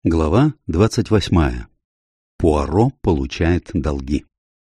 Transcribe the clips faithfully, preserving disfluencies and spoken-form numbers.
Глава двадцать восьмая. Пуаро получает долги.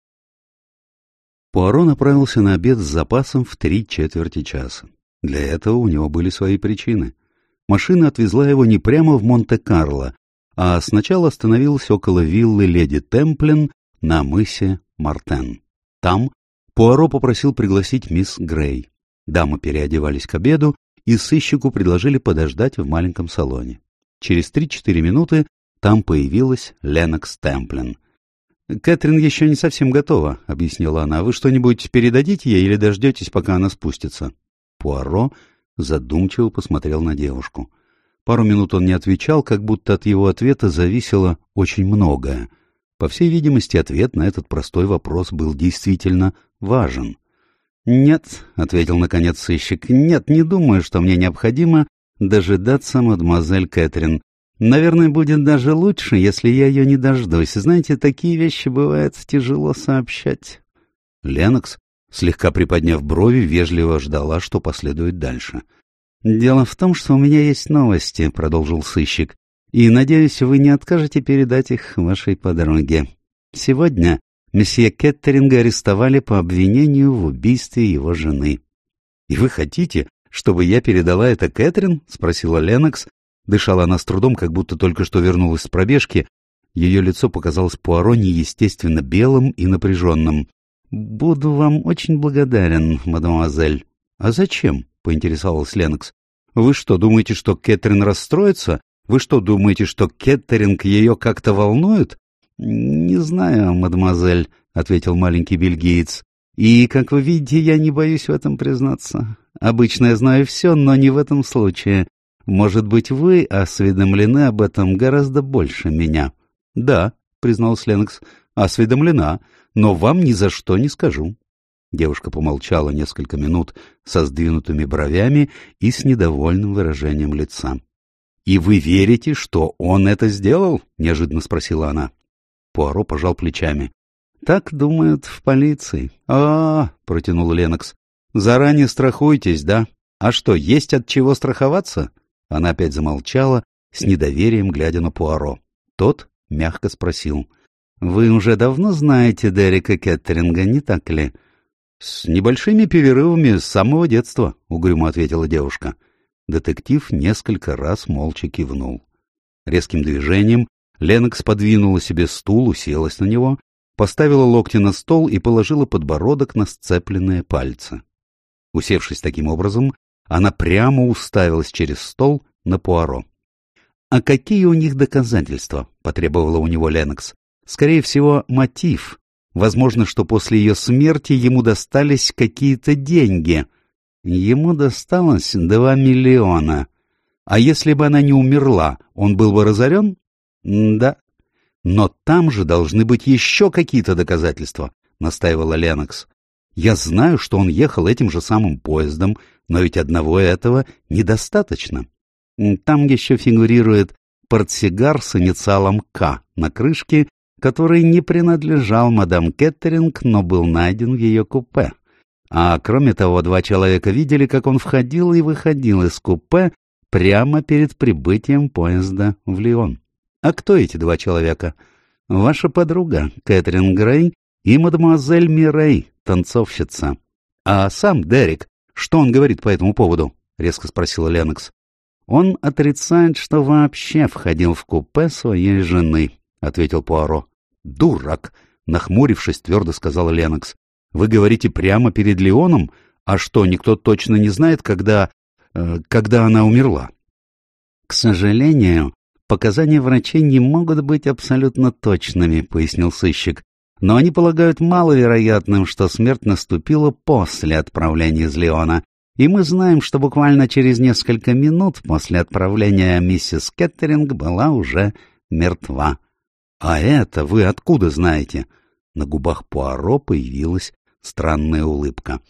Пуаро направился на обед с запасом в три четверти часа. Для этого у него были свои причины. Машина отвезла его не прямо в Монте-Карло, а сначала остановилась около виллы леди Темплин на мысе Мартен. Там Пуаро попросил пригласить мисс Грей. Дамы переодевались к обеду, и сыщику предложили подождать в маленьком салоне. Через три-четыре минуты там появилась Ленокс Темплин. «Кэтрин еще не совсем готова», — объяснила она. «Вы что-нибудь передадите ей или дождетесь, пока она спустится?» Пуаро задумчиво посмотрел на девушку. Пару минут он не отвечал, как будто от его ответа зависело очень многое. По всей видимости, ответ на этот простой вопрос был действительно важен. «Нет», — ответил наконец сыщик, — «нет, не думаю, что мне необходимо дожидаться мадемуазель Кэтрин. Наверное, будет даже лучше, если я ее не дождусь. Знаете, такие вещи бывает тяжело сообщать». Ленокс, слегка приподняв брови, вежливо ждала, что последует дальше. «Дело в том, что у меня есть новости», — продолжил сыщик, — «и, надеюсь, вы не откажете передать их вашей подруге. Сегодня месье Кеттеринга арестовали по обвинению в убийстве его жены». «И вы хотите, чтобы я передала это Кэтрин?» — спросила Ленокс. Дышала она с трудом, как будто только что вернулась с пробежки. Ее лицо показалось Пуаро неестественно белым и напряженным. «Буду вам очень благодарен, мадемуазель». «А зачем?» — поинтересовалась Ленокс. «Вы что, думаете, что Кэтрин расстроится? Вы что, думаете, что Кеттеринг ее как-то волнует?» «Не знаю, мадемуазель», — ответил маленький бельгиец. «И, как вы видите, я не боюсь в этом признаться. Обычно я знаю все, но не в этом случае. Может быть, вы осведомлены об этом гораздо больше меня?» «Да», — призналась Ленокс, — «осведомлена, но вам ни за что не скажу». Девушка помолчала несколько минут со сдвинутыми бровями и с недовольным выражением лица. «И вы верите, что он это сделал?» — неожиданно спросила она. Пуаро пожал плечами. «Так думают в полиции». «А-а-а», — протянул Ленокс, — «заранее страхуйтесь, да? А что, есть от чего страховаться?» Она опять замолчала, с недоверием глядя на Пуаро. Тот мягко спросил. «Вы уже давно знаете Дерека Кеттеринга, не так ли?» «С небольшими перерывами с самого детства», — угрюмо ответила девушка. Детектив несколько раз молча кивнул. Резким движением Ленокс подвинула себе стул, уселась на него, поставила локти на стол и положила подбородок на сцепленные пальцы. Усевшись таким образом, она прямо уставилась через стол на Пуаро. «А какие у них доказательства?» — потребовала у него Ленокс. «Скорее всего, мотив. Возможно, что после ее смерти ему достались какие-то деньги. Ему досталось два миллиона. А если бы она не умерла, он был бы разорен?» «Да». «Но там же должны быть еще какие-то доказательства», — настаивала Ленокс. «Я знаю, что он ехал этим же самым поездом, но ведь одного этого недостаточно. Там еще фигурирует портсигар с инициалом «К» на крышке, который не принадлежал мадам Кеттеринг, но был найден в ее купе. А кроме того, два человека видели, как он входил и выходил из купе прямо перед прибытием поезда в Лион. А кто эти два человека? Ваша подруга Кэтрин Грей и мадемуазель Мирей, танцовщица. А сам Дерек, что он говорит по этому поводу?» — резко спросила Ленокс. «Он отрицает, что вообще входил в купе своей жены», — ответил Пуаро. «Дурак!» — нахмурившись, твердо сказала Ленокс. «Вы говорите прямо перед Леоном? А что, никто точно не знает, когда... Э, когда она умерла?» «К сожалению, показания врачей не могут быть абсолютно точными», — пояснил сыщик. «Но они полагают маловероятным, что смерть наступила после отправления из Лиона. И мы знаем, что буквально через несколько минут после отправления миссис Кеттеринг была уже мертва». «А это вы откуда знаете?» На губах Пуаро появилась странная улыбка.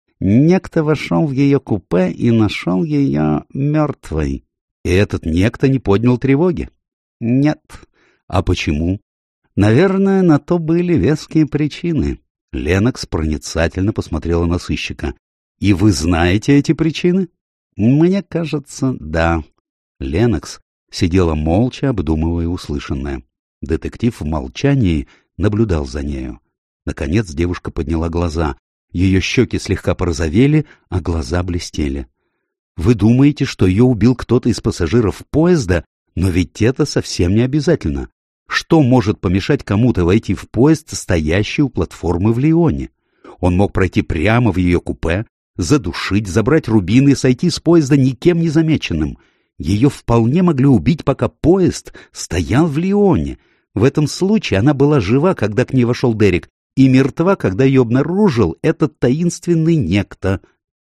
«Некто вошел в ее купе и нашел ее мертвой». «И этот некто не поднял тревоги?» «Нет». «А почему?» «Наверное, на то были веские причины». Ленокс проницательно посмотрела на сыщика. «И вы знаете эти причины?» «Мне кажется, да». Ленокс сидела молча, обдумывая услышанное. Детектив в молчании наблюдал за нею. Наконец девушка подняла глаза. Ее щеки слегка порозовели, а глаза блестели. «Вы думаете, что ее убил кто-то из пассажиров поезда? Но ведь это совсем не обязательно. Что может помешать кому-то войти в поезд, стоящий у платформы в Лионе? Он мог пройти прямо в ее купе, задушить, забрать рубины и сойти с поезда никем не замеченным. Ее вполне могли убить, пока поезд стоял в Лионе. В этом случае она была жива, когда к ней вошел Дерек, и мертва, когда ее обнаружил этот таинственный некто».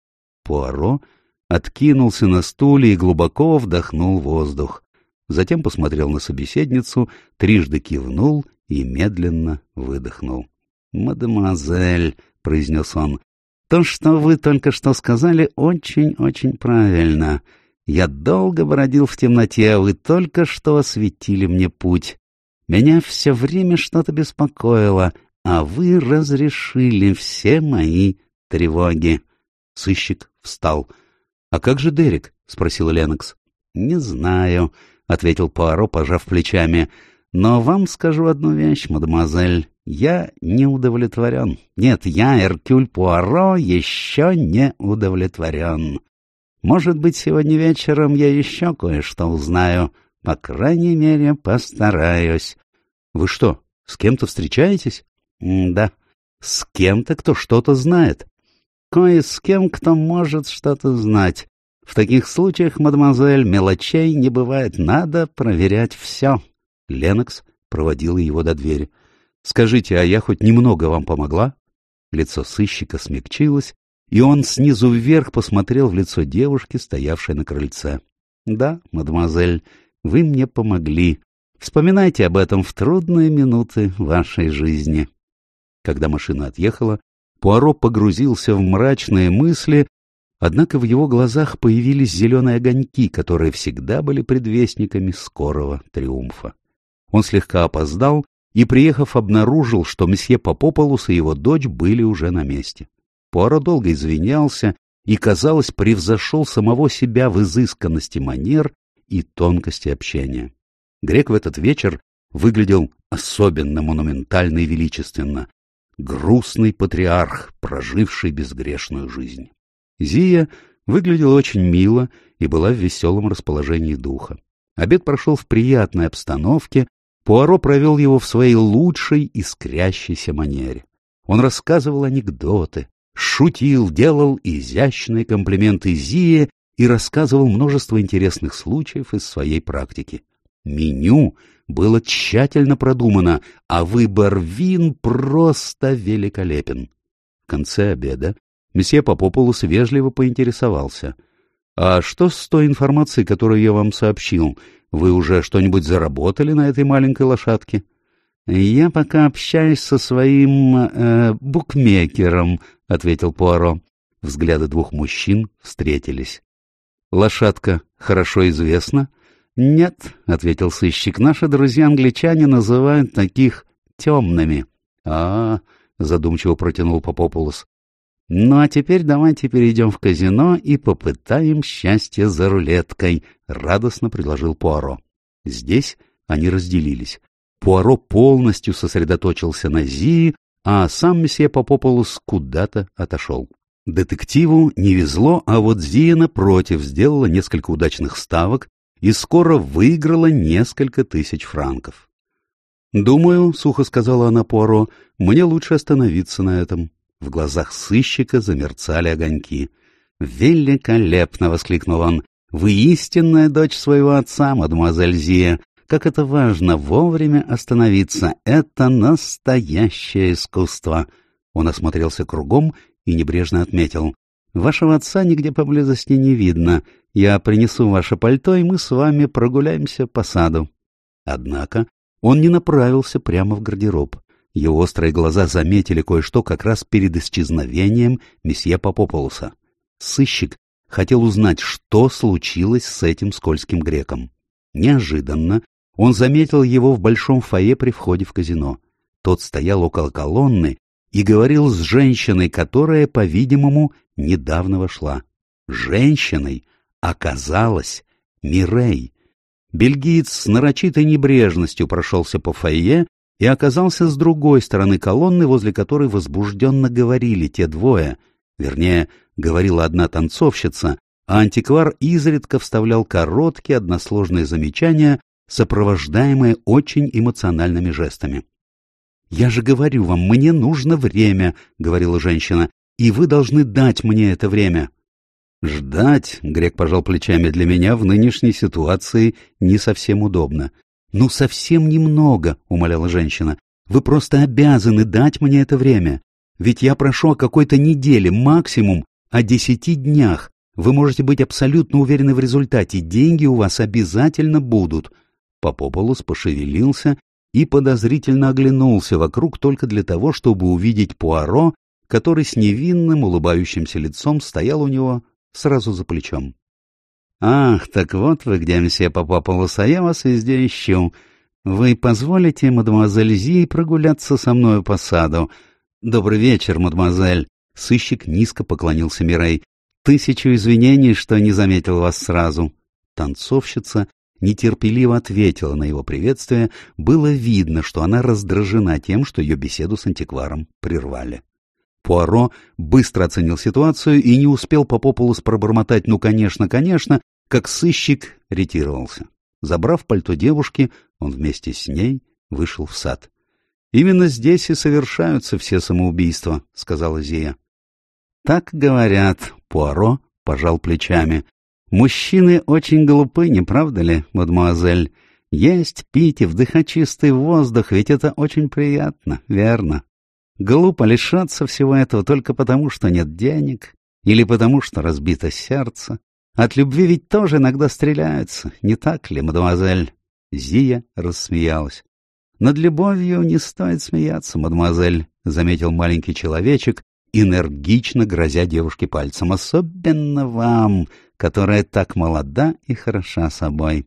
Пуаро откинулся на стуле и глубоко вдохнул воздух. Затем посмотрел на собеседницу, трижды кивнул и медленно выдохнул. «Мадемуазель», — произнес он, — «то, что вы только что сказали, очень-очень правильно. Я долго бродил в темноте, а вы только что осветили мне путь. Меня все время что-то беспокоило, а вы разрешили все мои тревоги». Сыщик встал. «А как же Дерек?» — спросил Леннокс. «Не знаю», — ответил Пуаро, пожав плечами. «Но вам скажу одну вещь, мадемуазель. Я не удовлетворен. Нет, я, Эркюль Пуаро, еще не удовлетворен. Может быть, сегодня вечером я еще кое-что узнаю. По крайней мере, постараюсь». «Вы что, с кем-то встречаетесь?» «Да, с кем-то, кто что-то знает. Кое с кем, кто может что-то знать. В таких случаях, мадемуазель, мелочей не бывает. Надо проверять все». Леннокс проводил его до двери. «Скажите, а я хоть немного вам помогла?» Лицо сыщика смягчилось, и он снизу вверх посмотрел в лицо девушки, стоявшей на крыльце. «Да, мадемуазель, вы мне помогли. Вспоминайте об этом в трудные минуты вашей жизни». Когда машина отъехала, Пуаро погрузился в мрачные мысли, однако в его глазах появились зеленые огоньки, которые всегда были предвестниками скорого триумфа. Он слегка опоздал и, приехав, обнаружил, что месье Попополус и его дочь были уже на месте. Пуаро долго извинялся и, казалось, превзошел самого себя в изысканности манер и тонкости общения. Грек в этот вечер выглядел особенно монументально и величественно. Грустный патриарх, проживший безгрешную жизнь. Зия выглядела очень мило и была в веселом расположении духа. Обед прошел в приятной обстановке, Пуаро провел его в своей лучшей искрящейся манере. Он рассказывал анекдоты, шутил, делал изящные комплименты Зие и рассказывал множество интересных случаев из своей практики. Меню было тщательно продумано, а выбор вин просто великолепен. В конце обеда месье Попополус вежливо поинтересовался: «А что с той информацией, которую я вам сообщил? Вы уже что-нибудь заработали на этой маленькой лошадке?» «Я пока общаюсь со своим э, букмекером», — ответил Пуаро. Взгляды двух мужчин встретились. «Лошадка хорошо известна?» «Нет», — ответил сыщик, — «наши друзья-англичане называют таких темными». «А-а-а», — задумчиво протянул Попополус. «Ну а теперь давайте перейдем в казино и попытаем счастье за рулеткой», — радостно предложил Пуаро. Здесь они разделились. Пуаро полностью сосредоточился на Зии, а сам месье Попополус куда-то отошел. Детективу не везло, а вот Зия, напротив, сделала несколько удачных ставок и скоро выиграла несколько тысяч франков. «Думаю, — сухо сказала она Пуаро, — мне лучше остановиться на этом». В глазах сыщика замерцали огоньки. «Великолепно!» — воскликнул он. «Вы истинная дочь своего отца, мадемуазель Зия. Как это важно вовремя остановиться! Это настоящее искусство!» Он осмотрелся кругом и небрежно отметил: «Вашего отца нигде поблизости не видно. Я принесу ваше пальто, и мы с вами прогуляемся по саду». Однако он не направился прямо в гардероб. Его острые глаза заметили кое-что как раз перед исчезновением месье Попополуса. Сыщик хотел узнать, что случилось с этим скользким греком. Неожиданно он заметил его в большом фойе при входе в казино. Тот стоял около колонны и говорил с женщиной, которая, по-видимому, недавно вошла. Женщиной оказалась Мирей. Бельгиец с нарочитой небрежностью прошелся по фойе и оказался с другой стороны колонны, возле которой возбужденно говорили те двое. Вернее, говорила одна танцовщица, а антиквар изредка вставлял короткие односложные замечания, сопровождаемые очень эмоциональными жестами. «Я же говорю вам, мне нужно время», — говорила женщина, — «и вы должны дать мне это время». «Ждать», — грек пожал плечами, — «для меня в нынешней ситуации не совсем удобно». «Ну, совсем немного», — умоляла женщина. «Вы просто обязаны дать мне это время. Ведь я прошу о какой-то неделе, максимум о десяти днях. Вы можете быть абсолютно уверены в результате. Деньги у вас обязательно будут». Попополос пошевелился и подозрительно оглянулся вокруг только для того, чтобы увидеть Пуаро, который с невинным улыбающимся лицом стоял у него сразу за плечом. «Ах, так вот вы где, месье Попополос, а я вас везде ищу. Вы позволите, мадемуазель Зи, прогуляться со мною по саду? Добрый вечер, мадемуазель». Сыщик низко поклонился Мирей. «Тысячу извинений, что не заметил вас сразу». Танцовщица нетерпеливо ответила на его приветствие. Было видно, что она раздражена тем, что ее беседу с антикваром прервали. Пуаро быстро оценил ситуацию и не успел Попополос пробормотать «ну, конечно, конечно», как сыщик ретировался. Забрав пальто девушки, он вместе с ней вышел в сад. «Именно здесь и совершаются все самоубийства», — сказала Зия. «Так говорят», — Пуаро пожал плечами. «Мужчины очень глупы, не правда ли, мадемуазель? Есть, пить и вдыхать чистый воздух, ведь это очень приятно, верно? Глупо лишаться всего этого только потому, что нет денег или потому, что разбито сердце. От любви ведь тоже иногда стреляются, не так ли, мадемуазель?» Зия рассмеялась. «Над любовью не стоит смеяться, мадемуазель», — заметил маленький человечек, энергично грозя девушке пальцем, «особенно вам, которая так молода и хороша собой».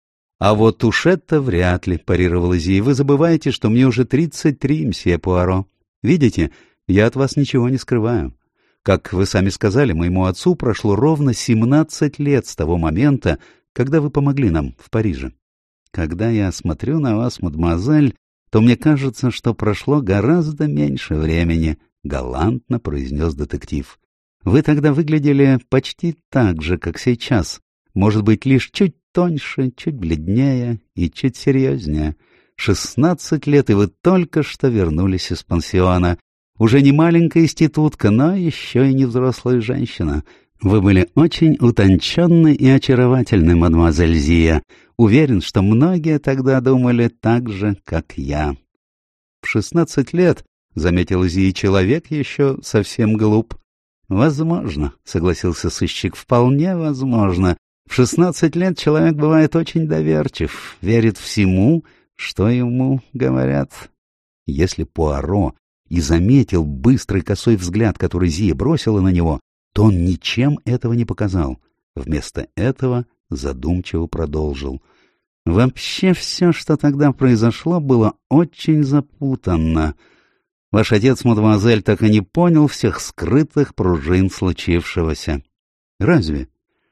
«А вот уж это вряд ли», — парировала Зия. «Вы забываете, что мне уже тридцать три, мсье Пуаро. Видите, я от вас ничего не скрываю. Как вы сами сказали, моему отцу прошло ровно семнадцать лет с того момента, когда вы помогли нам в Париже. Когда я смотрю на вас, мадемуазель, то мне кажется, что прошло гораздо меньше времени», — галантно произнес детектив. «Вы тогда выглядели почти так же, как сейчас, может быть, лишь чуть тоньше, чуть бледнее и чуть серьезнее. Шестнадцать лет, и вы только что вернулись из пансиона. Уже не маленькая институтка, но еще и не взрослая женщина. Вы были очень утонченны и очаровательны, мадемуазель Зия. Уверен, что многие тогда думали так же, как я». «В шестнадцать лет, — заметил Зия, — человек еще совсем глуп». «Возможно, — согласился сыщик, — вполне возможно. В шестнадцать лет человек бывает очень доверчив, верит всему, что ему говорят». Если Пуаро и заметил быстрый косой взгляд, который Зия бросила на него, то он ничем этого не показал. Вместо этого задумчиво продолжил. «Вообще все, что тогда произошло, было очень запутанно. Ваш отец, мадемуазель, так и не понял всех скрытых пружин случившегося». «Разве?»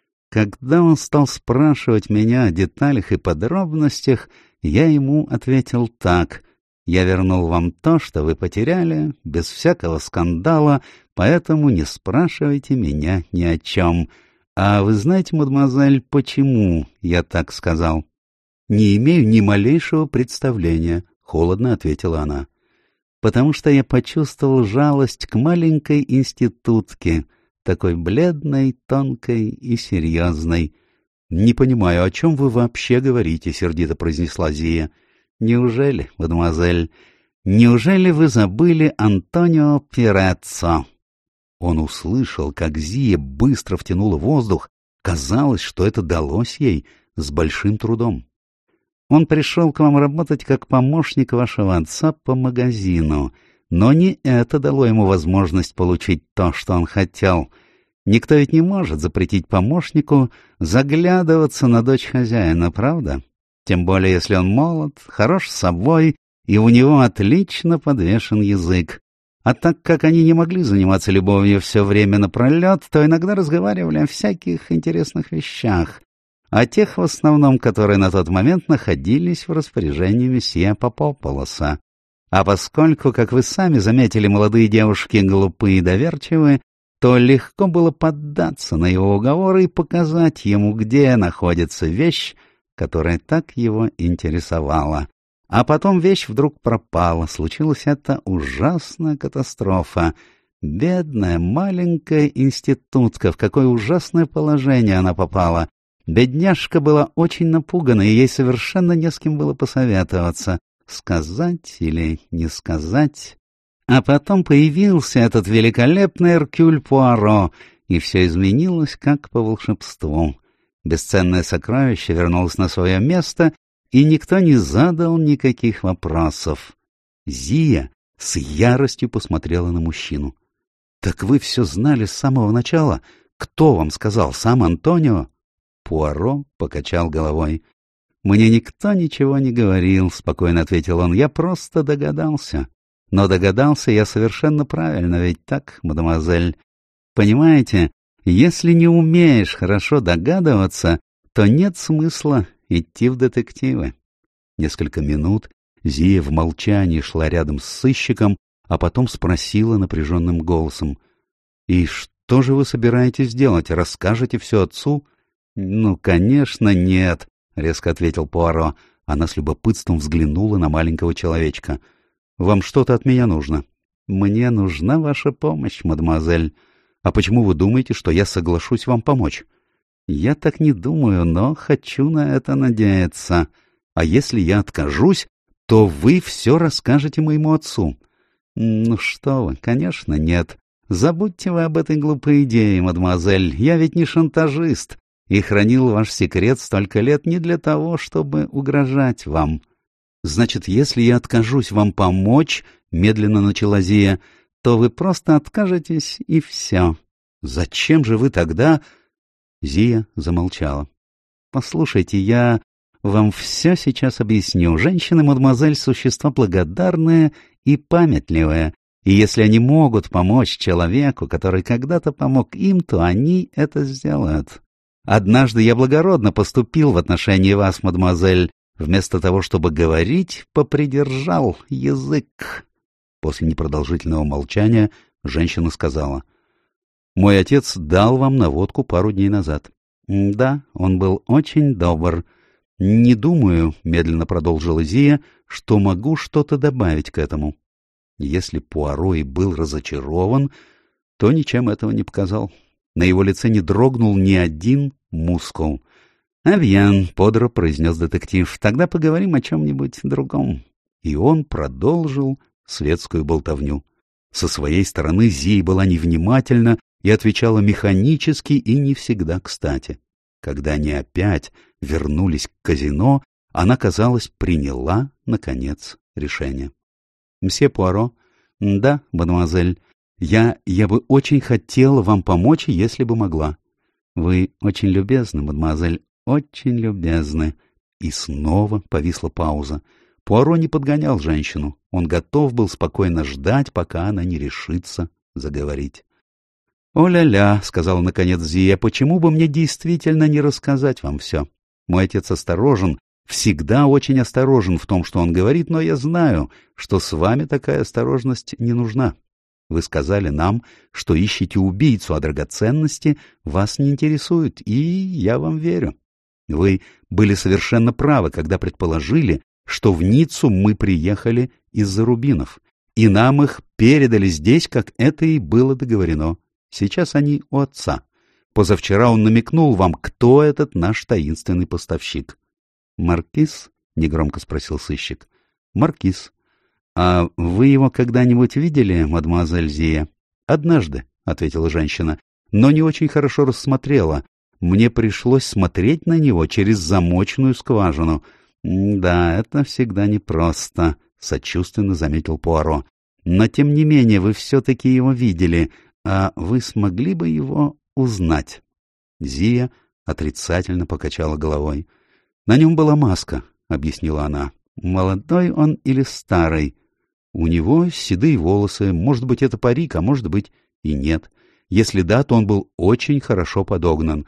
Когда он стал спрашивать меня о деталях и подробностях, я ему ответил так: «Я вернул вам то, что вы потеряли, без всякого скандала, поэтому не спрашивайте меня ни о чем. А вы знаете, мадемуазель, почему я так сказал?» «Не имею ни малейшего представления», — холодно ответила она. «Потому что я почувствовал жалость к маленькой институтке, такой бледной, тонкой и серьезной». «Не понимаю, о чем вы вообще говорите», — сердито произнесла Зия. «Неужели, мадемуазель, неужели вы забыли Антонио Пиреццо?» Он услышал, как Зия быстро втянула воздух. Казалось, что это далось ей с большим трудом. «Он пришел к вам работать как помощник вашего отца по магазину, но не это дало ему возможность получить то, что он хотел. Никто ведь не может запретить помощнику заглядываться на дочь хозяина, правда? Тем более, если он молод, хорош собой, и у него отлично подвешен язык. А так как они не могли заниматься любовью все время напролет, то иногда разговаривали о всяких интересных вещах. а тех в основном, которые на тот момент находились в распоряжении месье Попополоса. А поскольку, как вы сами заметили, молодые девушки глупы и доверчивы, то легко было поддаться на его уговоры и показать ему, где находится вещь, которая так его интересовала. А потом вещь вдруг пропала, случилась эта ужасная катастрофа. Бедная маленькая институтка, в какое ужасное положение она попала. Бедняжка была очень напугана, и ей совершенно не с кем было посоветоваться, сказать или не сказать. А потом появился этот великолепный Эркюль Пуаро, и все изменилось как по волшебству. Бесценное сокровище вернулось на свое место, и никто не задал никаких вопросов. Зия с яростью посмотрела на мужчину. — Так вы все знали с самого начала? Кто вам сказал, сам Антонио? Пуаро покачал головой. — Мне никто ничего не говорил, — спокойно ответил он. — Я просто догадался. Но догадался я совершенно правильно, ведь так, мадемуазель? Понимаете, если не умеешь хорошо догадываться, то нет смысла идти в детективы. Несколько минут Зия в молчании шла рядом с сыщиком, а потом спросила напряженным голосом. — И что же вы собираетесь делать? Расскажете все отцу? — Ну, конечно, нет, — резко ответил Пуаро. Она с любопытством взглянула на маленького человечка. — Вам что-то от меня нужно? — Мне нужна ваша помощь, мадемуазель. — А почему вы думаете, что я соглашусь вам помочь? — Я так не думаю, но хочу на это надеяться. А если я откажусь, то вы все расскажете моему отцу. — Ну что вы, конечно, нет. Забудьте вы об этой глупой идее, мадемуазель. Я ведь не шантажист и хранил ваш секрет столько лет не для того, чтобы угрожать вам. — Значит, если я откажусь вам помочь, — медленно начала Зия, — то вы просто откажетесь, и все. Зачем же вы тогда... Зия замолчала. — Послушайте, я вам все сейчас объясню. Женщины, мадемуазель, существа благодарные и памятливые, и если они могут помочь человеку, который когда-то помог им, то они это сделают. Однажды я благородно поступил в отношении вас, мадемуазель. Вместо того, чтобы говорить, попридержал язык. После непродолжительного молчания женщина сказала. — Мой отец дал вам наводку пару дней назад. — Да, он был очень добр. — Не думаю, — медленно продолжила Зия, — что могу что-то добавить к этому. Если Пуаро и был разочарован, то ничем этого не показал. На его лице не дрогнул ни один мускул. — Авьян, — бодро произнес детектив, — тогда поговорим о чем-нибудь другом. И он продолжил светскую болтовню. Со своей стороны Зия была невнимательна и отвечала механически и не всегда кстати. Когда они опять вернулись к казино, она, казалось, приняла, наконец, решение. — Мсье Пуаро? — Да, мадемуазель. Я, я бы очень хотела вам помочь, если бы могла. — Вы очень любезны, мадемуазель. Очень любезны. И снова повисла пауза. Пуаро не подгонял женщину. Он готов был спокойно ждать, пока она не решится заговорить. — О-ля-ля, — сказала наконец Зия, — почему бы мне действительно не рассказать вам все? Мой отец осторожен, всегда очень осторожен в том, что он говорит, но я знаю, что с вами такая осторожность не нужна. Вы сказали нам, что ищете убийцу, а драгоценности вас не интересуют, и я вам верю. Вы были совершенно правы, когда предположили, что в Ниццу мы приехали из-за рубинов, и нам их передали здесь, как это и было договорено. Сейчас они у отца. Позавчера он намекнул вам, кто этот наш таинственный поставщик. — Маркиз? — негромко спросил сыщик. — Маркиз. — А вы его когда-нибудь видели, мадемуазель Зия? — Однажды, — ответила женщина, — но не очень хорошо рассмотрела. Мне пришлось смотреть на него через замочную скважину. — Да, это всегда непросто, — сочувственно заметил Пуаро. — Но, тем не менее, вы все-таки его видели, а вы смогли бы его узнать? Зия отрицательно покачала головой. — На нем была маска, — объяснила она. — Молодой он или старый? У него седые волосы, может быть, это парик, а может быть и нет. Если да, то он был очень хорошо подогнан.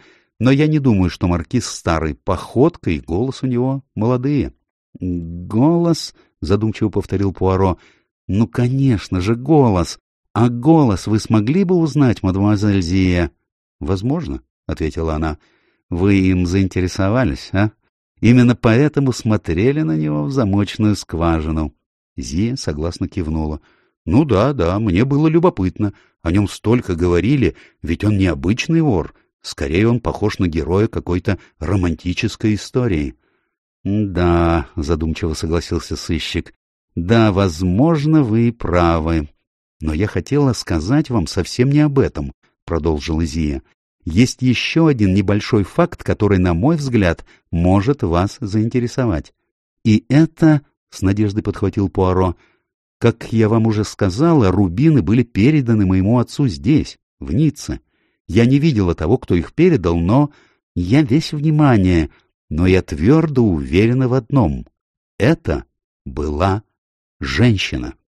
Но я не думаю, что маркиз старый. Походка и голос у него молодые. — Голос? — задумчиво повторил Пуаро. — Ну, конечно же, голос. А голос вы смогли бы узнать, мадемуазель Зия? — Возможно, — ответила она. — Вы им заинтересовались, а? Именно поэтому смотрели на него в замочную скважину. Зия согласно кивнула. — Ну да, да, мне было любопытно. О нем столько говорили, ведь он необычный вор. Скорее, он похож на героя какой-то романтической истории. — Да, — задумчиво согласился сыщик, — да, возможно, вы и правы. Но я хотела сказать вам совсем не об этом, — продолжила Зия. Есть еще один небольшой факт, который, на мой взгляд, может вас заинтересовать. И это, — с надеждой подхватил Пуаро, — как я вам уже сказала, рубины были переданы моему отцу здесь, в Ницце. Я не видела того, кто их передал, но я весь внимание, но я твердо уверена в одном. Это была женщина.